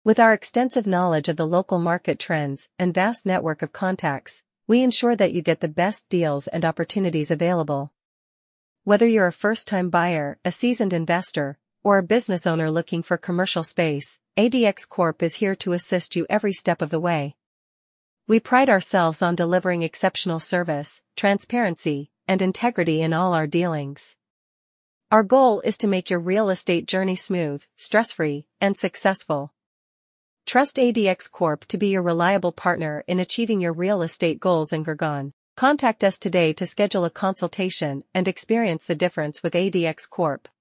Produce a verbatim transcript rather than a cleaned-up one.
With our extensive knowledge of the local market trends and vast network of contacts, we ensure that you get the best deals and opportunities available. Whether you're a first-time buyer, a seasoned investor, or a business owner looking for commercial space, A D X Corp is here to assist you every step of the way. We pride ourselves on delivering exceptional service, transparency, and integrity in all our dealings. Our goal is to make your real estate journey smooth, stress-free, and successful. Trust A D X Corp to be your reliable partner in achieving your real estate goals in Gurgaon. Contact us today to schedule a consultation and experience the difference with A D X Corp.